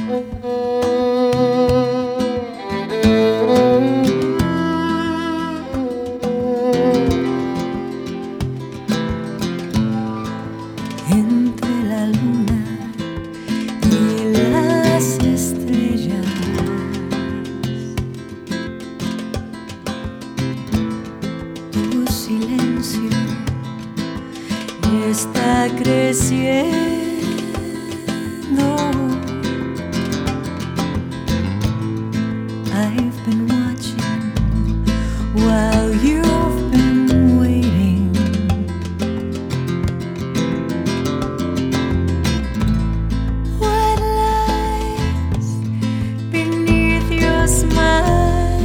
Entre la luna y las estrellas, tu silencio está creciendo. I've been watching while you've been waiting. What lies beneath your smile?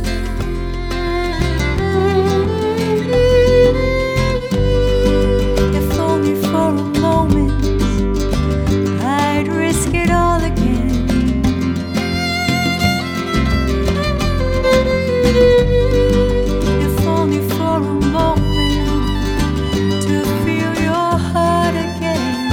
If only for a moment I'd risk it all again. If only for a moment to feel your heart again.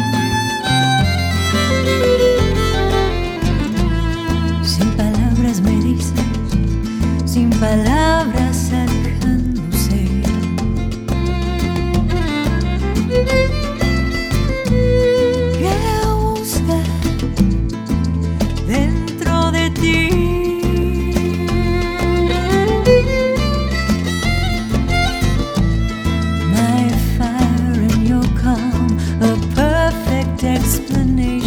Sin palabras me dices, sin palabras alejándose. ¿Qué buscas dentro de ti? My fire and your calm, a perfect explanation.